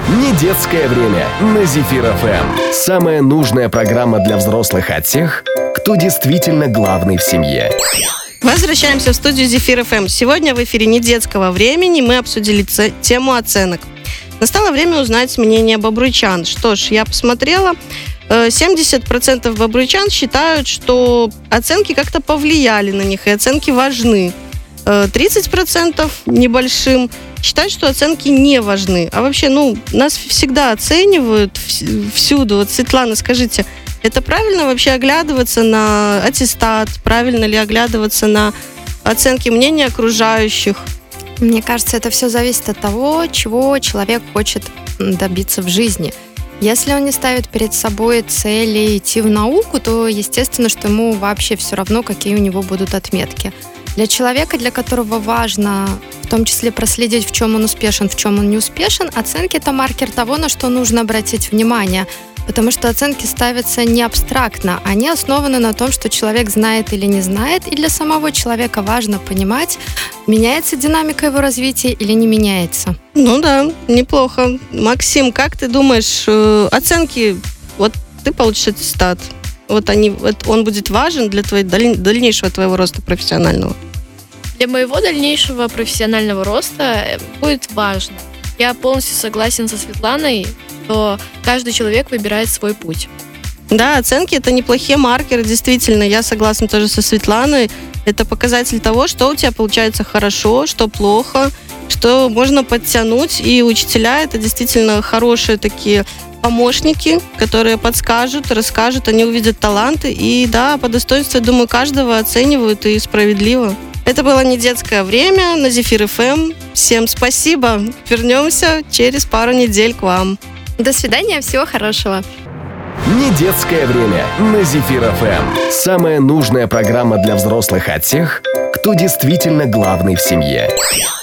Не детское время на Зефир ФМ. Самая нужная программа для взрослых от тех, кто действительно главный в семье. Возвращаемся в студию Зефир ФМ. Сегодня в эфире не детского времени мы обсудили тему оценок. Настало время узнать мнение бобруйчан. Что ж, я посмотрела. 70% бобруйчан считают, что оценки как-то повлияли на них, и оценки важны. 30% небольшим считают, что оценки не важны. А вообще, нас всегда оценивают всюду. Вот, Светлана, скажите, это правильно вообще оглядываться на аттестат? Правильно ли оглядываться на оценки мнения окружающих? Мне кажется, это все зависит от того, чего человек хочет добиться в жизни. Если он не ставит перед собой цели идти в науку, то естественно, что ему вообще все равно, какие у него будут отметки. Для человека, для которого важно в том числе проследить, в чем он успешен, в чем он не успешен, оценки – это маркер того, на что нужно обратить внимание. Потому что оценки ставятся не абстрактно, они основаны на том, что человек знает или не знает, и для самого человека важно понимать, меняется динамика его развития или не меняется. Ну да, неплохо. Максим, как ты думаешь, оценки, вот ты получишь аттестат, он будет важен для дальнейшего твоего роста профессионального? Для моего дальнейшего профессионального роста будет важно. Я полностью согласен со Светланой, что каждый человек выбирает свой путь. Да, оценки – это неплохие маркеры, действительно. Я согласна тоже со Светланой. Это показатель того, что у тебя получается хорошо, что плохо, что можно подтянуть. И учителя – это действительно хорошие такие помощники, которые подскажут, расскажут, они увидят таланты. И да, по достоинству, я думаю, каждого оценивают и справедливо. Это было не детское время на Зефир ФМ. Всем спасибо. Вернемся через пару недель к вам. До свидания, всего хорошего. Не детское время на Зефир ФМ. Самая нужная программа для взрослых от тех, кто действительно главный в семье.